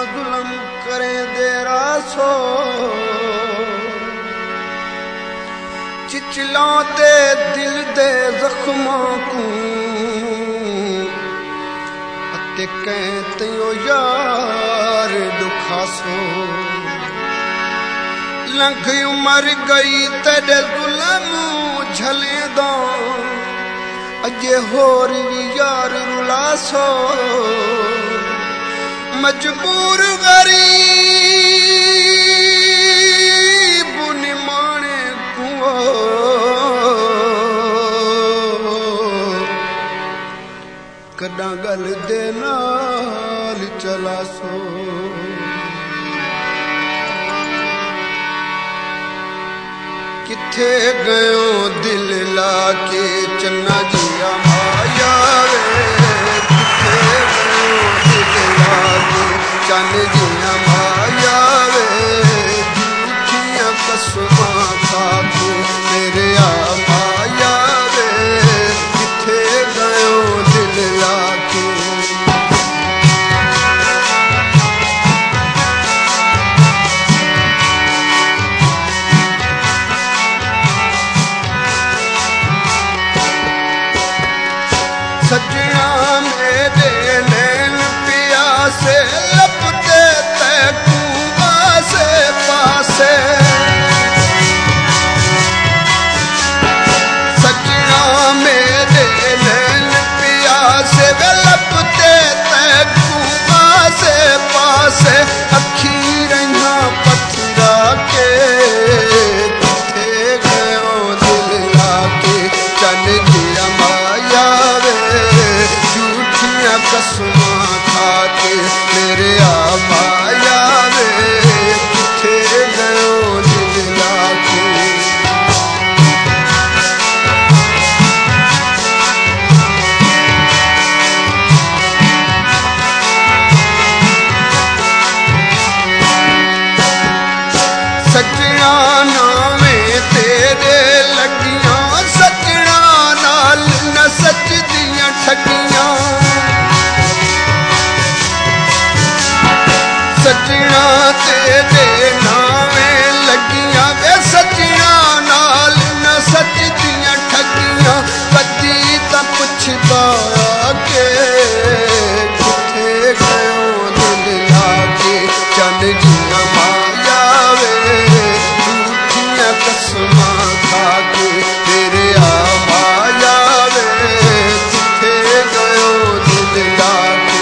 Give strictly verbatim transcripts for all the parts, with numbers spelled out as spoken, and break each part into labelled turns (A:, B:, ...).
A: जुल्म करें दे रासो चिचलाते दिल दे जख्मां को अते कहते ओ यार दुखासो लंघ उमर गई तेरे जुल्म झलेदा अजे होर भी यार रुलासो मजबूर गरीब निमाने कुओ कदा गल दे नाल चलासो किथे गयो दिल लाके चन्ना जिया माया वे किथे गयो दिल लाके चन्न जिया माया वे झूठियां कसमां खाके मेरे आ माया वे किथे गयो दिल लाके सजना मेरे नैन प्यासे लपते तैकू आसे पासे सजना मेरे नैन प्यासे लपते तैकू आसे पासे अखी रहा पत्थरा के किथे गयो दिल लाके चल गया माया कसमां खाके मेरे आ माया वे किथे गयो दिल लाके सजना नावें तेरे लगियां सजना नाल न सच दियां ठगियां सजना तेरे नावे लगियां वे सजना नाल न सच दियां ठगियां कदी तां पुछदा के किथे गयो दिल लाके चल जिया माया वे झूठियां कसमां खाके तेरे आ माया वे किथे गयो दिल लाके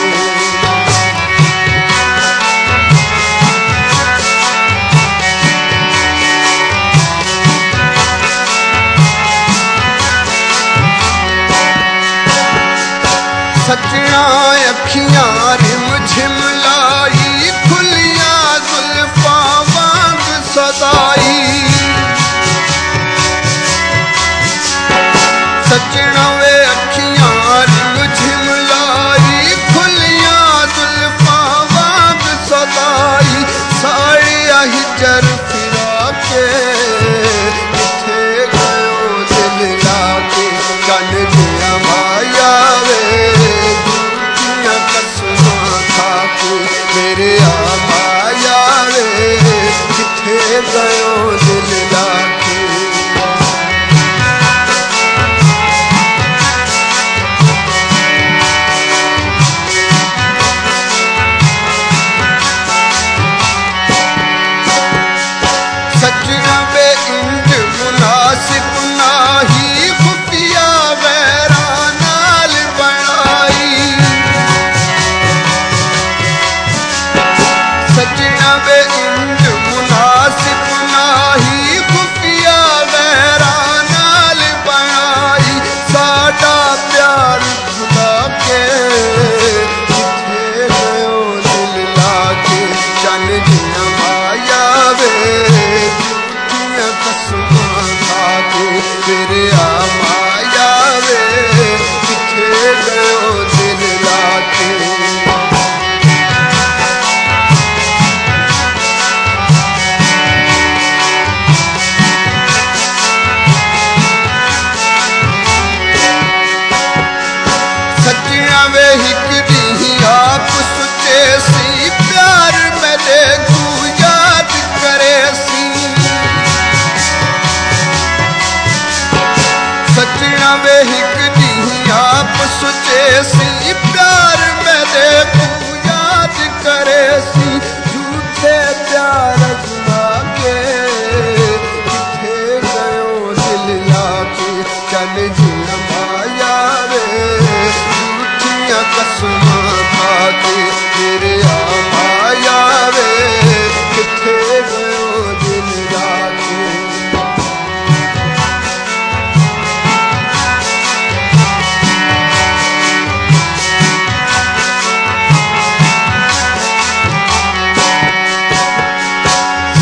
A: सजना अखियां रिम झिम लाई खुलियां जुल्फां वांग सदाई सजना वे अखियां रिम झिम लाई खुलियां जुल्फां वांग सदाई साड़िया हिजर फिरा के किथे गयो दिल लाके चल जिया माया वे मेरे आ माया वे किथे गयो दिल लाके सजना वे इंज मुनासिब नाही खुफिया गैरा नाल बनाई सजना वे इंज मुनासिब नाही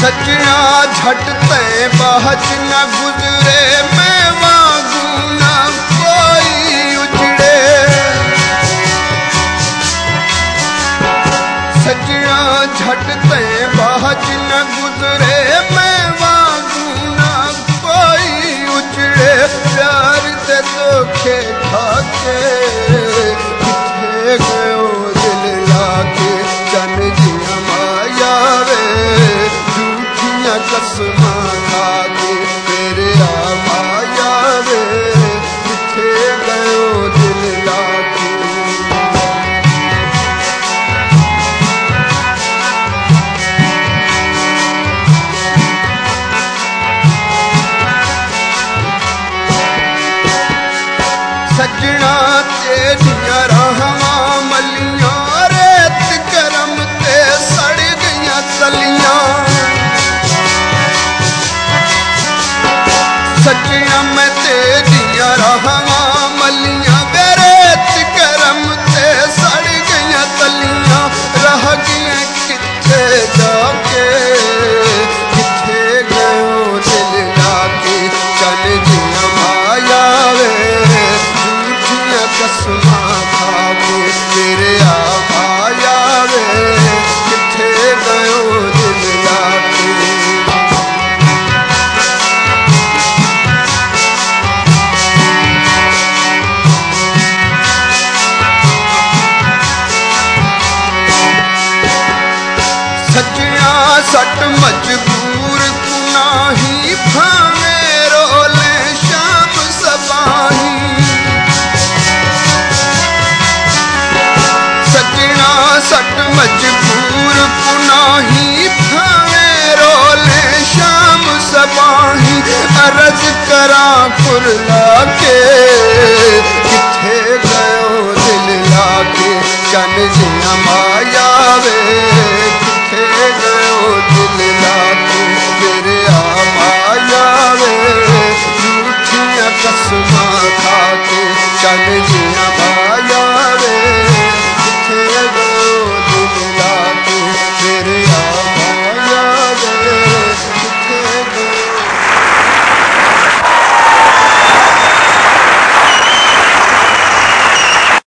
A: सजना झट ते बाहच न गुजरे मैं वांगू न कोई उजड़े सजना झट ते बाहच न गुजरे मैं वांगू न कोई उजड़े प्यार ते धोखे खाके किथे गयो दिल लाके चन जिया माया वे कसमा खाके तेरे आ माया वे किथे गयो दिल लाके सजना तेरिया राहवां मलियां रेत करम ते सड़ गईयां तलियां सजना मैं तेरिया राहवां मलियां बेरेत करम ते सड़ गईयां तलियां रह गईयां किथे जाके किथे गयो दिल लाके चल जिया माया वे झूठियां कसमां खाके तेरे आ माया वे किथे गयो दिल लाके सजना सट मजबूर तू नाही भावे रोले शाम सबाही सजना सट मजबूर तू नाही भावे रोले शाम सबाही अर्ज करा फुरला के किथे गयो दिल लाके चन जिया